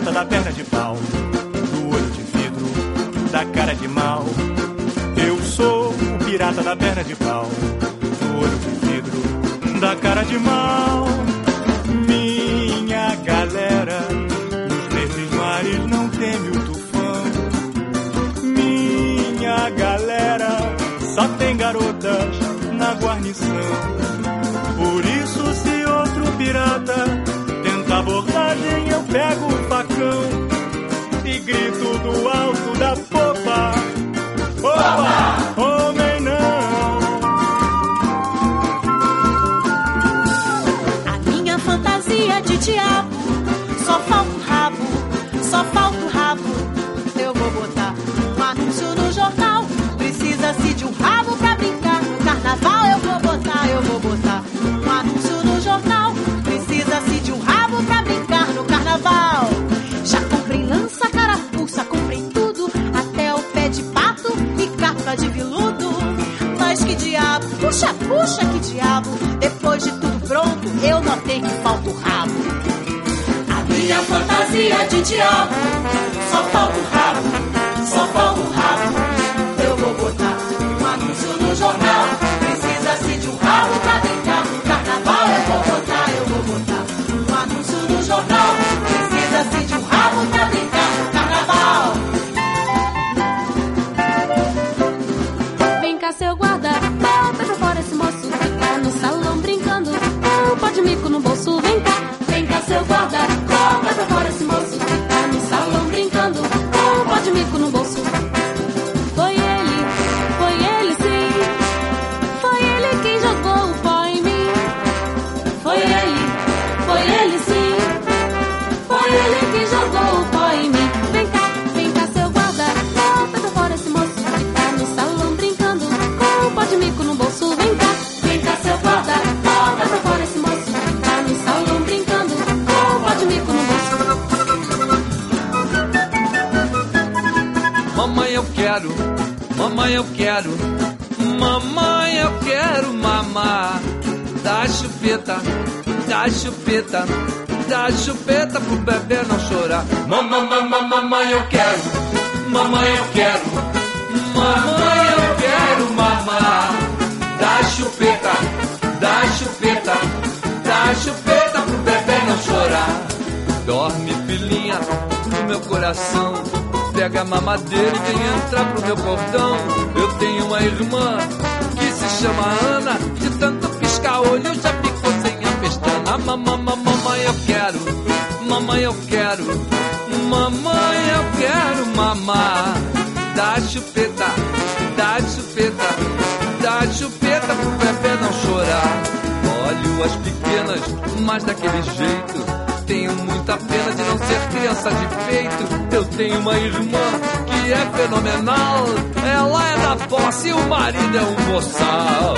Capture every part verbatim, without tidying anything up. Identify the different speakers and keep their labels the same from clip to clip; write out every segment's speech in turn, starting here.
Speaker 1: pirata da perna de pau, do olho de vidro, da cara de mal. Eu sou o pirata da perna de pau, do olho de vidro, da cara de mal. Minha galera, nos verdes mares não teme o tufão. Minha galera, só tem garotas na guarnição. Por isso, se outro pirata tenta abordagem, eu pego o facão e grito do alto da popa: opa, homem não.
Speaker 2: A minha fantasia de diabo, só falta o rabo, só falta o rabo. Eu vou botar um anúncio no jornal, precisa-se de um rabo pra brincar no carnaval. Eu vou botar, eu vou botar um anúncio no jornal, precisa-se de um rabo pra brincar no carnaval. Já comprei lança, carapuça, comprei tudo, até o pé de pato e capa de veludo. Mas que diabo, puxa, puxa, que diabo, depois de tudo pronto, eu notei que falta o rabo. A minha fantasia de diabo, só falta o rabo, só falta o rabo. Eu vou botar um anúncio no jornal, precisa-se de um rabo pra brincar no carnaval. Eu vou botar, eu vou botar um anúncio no jornal, precisa-se de um rabo pra brincar no carnaval.
Speaker 3: Vem cá, seu guarda, bota pra fora esse moço que tá no salão brincando, um pó de mico no bolso. Vem cá, vem cá, seu guarda, bota pra fora esse moço que tá no salão brincando, um pó de mico no bolso. Foi ele, foi ele sim, foi ele quem jogou o pó em mim. Foi ele, foi ele sim, foi ele quem jogou o pó em mim. Vem cá, vem cá, seu guarda, bota pra fora esse moço que tá no salão brincando, com um pó de mico no bolso. Vem cá, vem cá, seu guarda, bota pra fora esse moço que tá no salão brincando, com um pó de mico no bolso.
Speaker 4: Mamãe, eu quero, mamãe, eu quero, mamãe, eu quero mamar da chupeta, da chupeta, da chupeta pro bebê não chorar. Mamãe, mamãe, mamãe, eu quero, mamãe, eu quero, mamãe, eu quero mamar da chupeta, da chupeta, da chupeta pro bebê não chorar. Dorme, filhinha, no meu coração, pega a mamadeira e vem entrar pro meu cordão. Eu tenho uma irmã que se chama Ana, de tanto piscar olho já ficou sem a pestana. Mamãe, mamãe, eu quero, mamãe, eu quero, mamãe, eu quero mamar da chupeta, da chupeta, da chupeta pro bebê não chorar. Olho as pequenas, mas daquele jeito, tenho muita pena de não ser criança de peito. Eu tenho uma irmã que é fenomenal, ela é da posse e o marido é um boçal.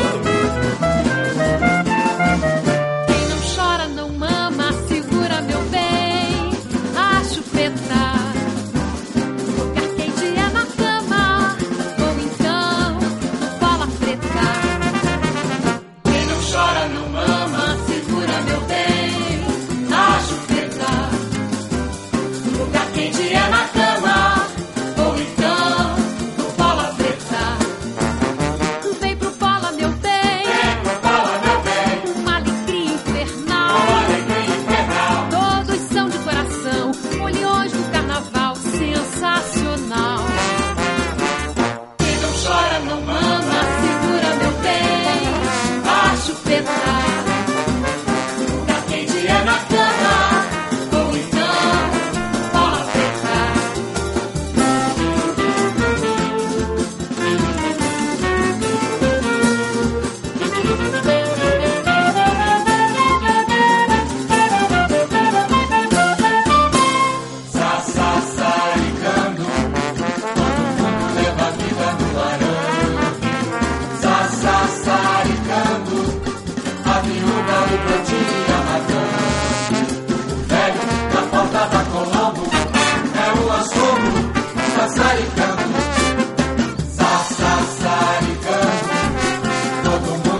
Speaker 3: Quem não chora não mama, segura meu bem, a chupeta. Lugar quente é na cama, ou então no bola preta. Quem não chora não mama, segura meu bem, a chupeta. Lugar quente é na cama, ou então no bola preta. Vem pro bola, meu bem, vem pro bola, meu bem. Uma alegria infernal, uma alegria infernal. Todos são de coração, olhões do carnaval, sensacional. Quem não chora não mama, segura meu bem, a chupeta. Lugar quente é na cama, ou então bola preta.
Speaker 5: Sassaricando, todo mundo leva a vida no arame. Sassaricando, a viúva, o brotinho e a madame. O velho na porta da Colombo é o assombro, sassaricando. Sassaricando, todo mundo